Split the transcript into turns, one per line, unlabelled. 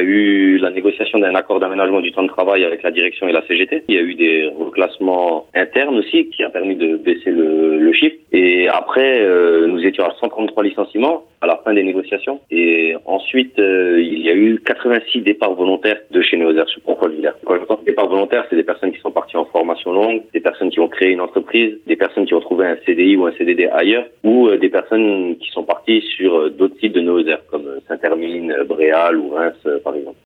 eu la négociation d'un accord d'aménagement du temps de travail avec la direction et la CGT. Il y a eu des reclassements internes aussi qui a permis de baisser le chiffre. Et après, nous étions à 133 licenciements à la fin des négociations. Et ensuite, il y a eu 86 départs volontaires de chez Neozer sur Contrôle-Villers. Quand je pense départs volontaires, c'est des personnes qui sont parties en formation longue, des personnes qui ont créé une entreprise, des personnes qui ont trouvé un CDI ou un CDD ailleurs, ou des personnes qui sont parties sur d'autres sites de Neozer, comme Saint-Hermine, Bréal ou Reims, par exemple.